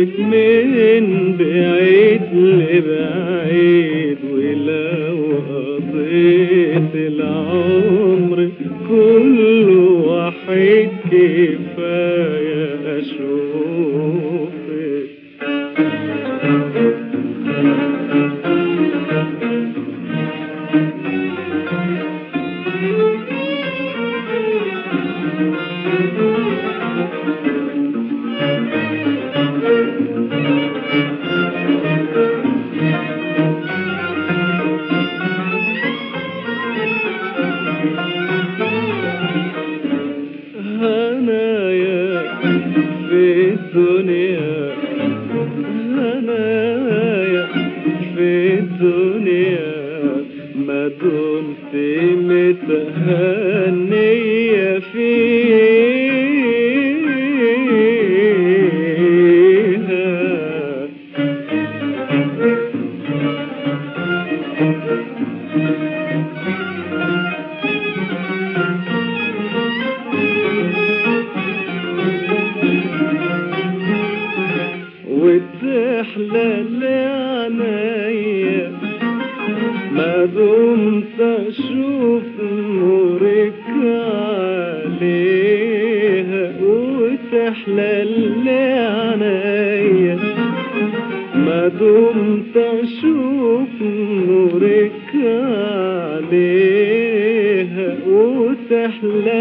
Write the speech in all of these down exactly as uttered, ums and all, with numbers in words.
أشوفك من بعيد لبعيد، ولو قضيت العمر كله وحيد كفاية أشوفك. هنايا في الدنيا، هنايا في الدنيا، ما دمت متهنية فيها. وتحلى لعنايا ما دمت اشوف نورك عليها. وتحلى لعنايا ما دمت اشوف نورك عليها. وتحلى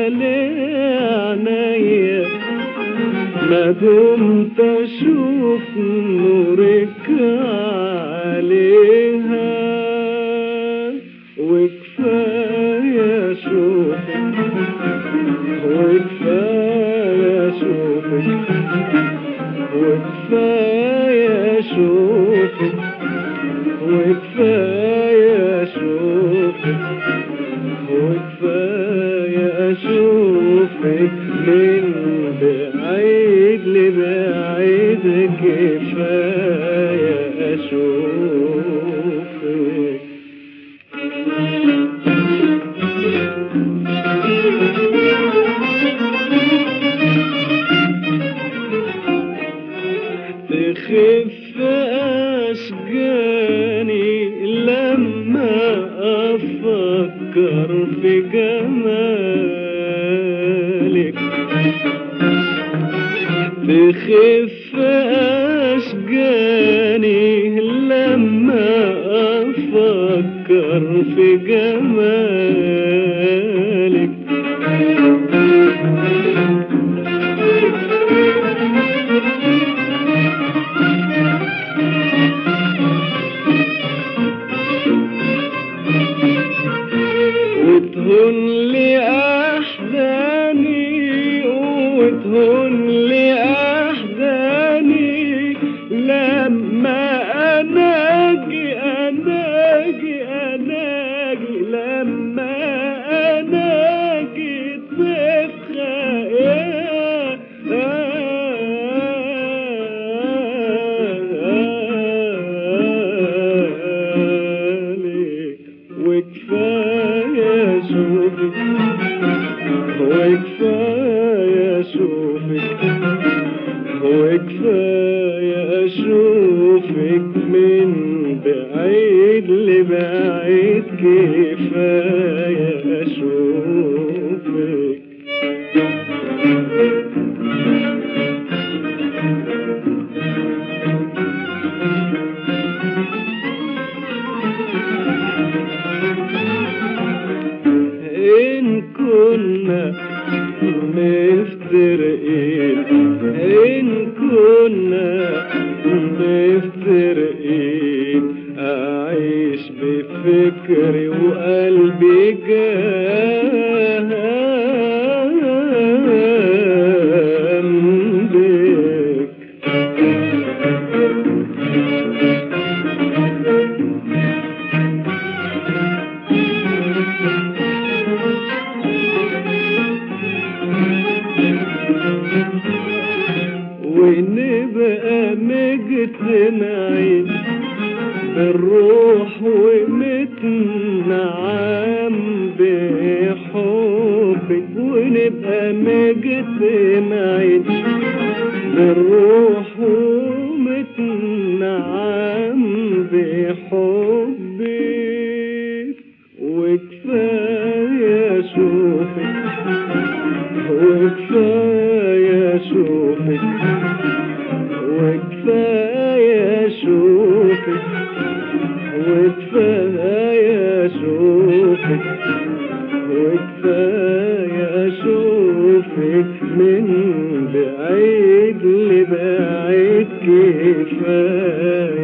لعنايا ما دمت اشوف نورك عليها. وكفاية اشوفك، وكفاية اشوفك، وكفاية اشوفك، وكفاية اشوفك، وكفاية اشوفك من بعيد لبعيد كفاية أشوفك. تخف أشجاني لما أفكر في جمالك. تخف أشجاني لما أفكر في جمالك. وتهون لي أحزاني، وتهون لي أحزاني لما أناجي أناجي أناجي، لما أناجي تبخى وكفاية أشوفك، وكفاية أشوفك، وكفاية أشوفك من بعيد لبعيد كفاية أشوفك. إن كنا مفترقين، إن كنا مفترقين، أعيش بفكري وقلبي جنبك. ونبقى مجتمعين بالروح ومتنعم بحبك. ونبقى مجتمعين بالروح وكفاية اشوفك وكفاية اشوفك وكفاية اشوفك من بعيد لبعيد كفاية